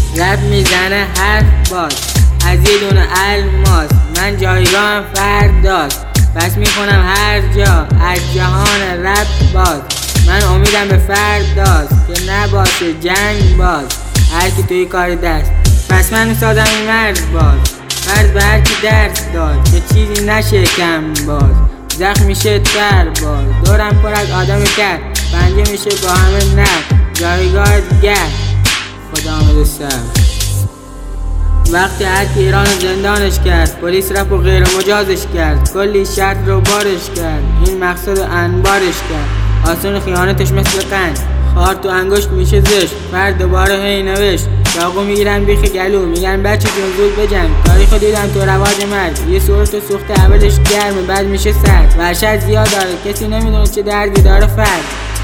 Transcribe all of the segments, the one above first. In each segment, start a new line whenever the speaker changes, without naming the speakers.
لب میزنه حرف باز از یه دونه الماس. من جایگاهم فرداست پس میخونم هر جا از جهان رپ باز. من امیدم به فرداست که نباشه جنگ باز. هر کی توی کار دست پس من میسازم این مرد باز. فرض به هر کی درس داد که چیزی نشه کم باز. زخم میشه تر باز دورم پر از آدم کرد. پنجه میشه با همه نر جایگاه دیگر خدا آمده سر. وقتی هر کی ایران رو زندانش کرد پلیس رفت و غیر مجازش کرد. کلی شرط رو بارش کرد این مقصد رو انبارش کرد. آسون خیانتش مثل قند خار تو انگشت میشه زشت. فرد دوباره هی نوشت چاقو میگیرن بیخ گلو میگن بچه جون زود بجنگ. تاریخو دیدم تو رواج مرد یه سورت و سوخته اولش گرمه بعد میشه سرد. وحشت زیاد داره کسی نمیدونه چه دردی داره فرد.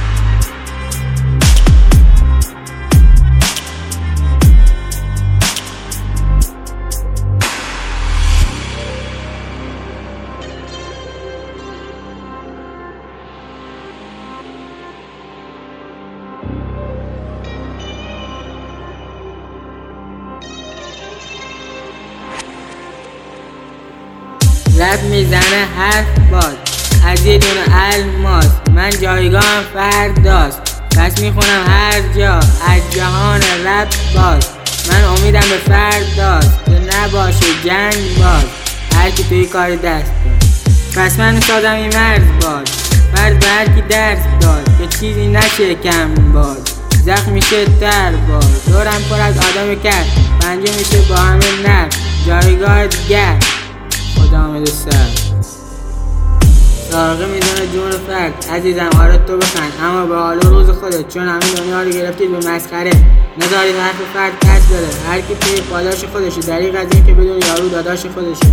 لب میزنه حرف باز از یه دونه الماس. من جایگاهم فرداست پس میخونم هر جا از جهان رپ باز. من امیدم به فرداست که نباشه جنگ باز. هر کی توی کار دست داد پس من میسازم این مرد باز. فرض به هر کی درس داد که چیزی نشه کم باز. زخم میشه تر باز دورم پر از آدم کرد. پنجه میشه با همه نر جایگاه دیگر خدا آمده سر. سارقه میزنه جون فرد عزیزم آره تو بخند اما به حال روز خودت چون همین دنیا رو گرفتید به مسخره. نذارید حرف فرد کس بره هر کی توی پاداش خودشه دریغ از این که بدون یارو داداش خودشه.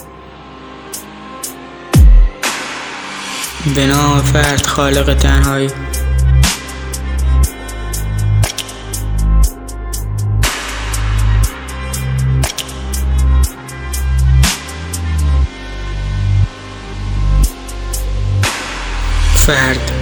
به نام فرد خالق تنهایی. فرد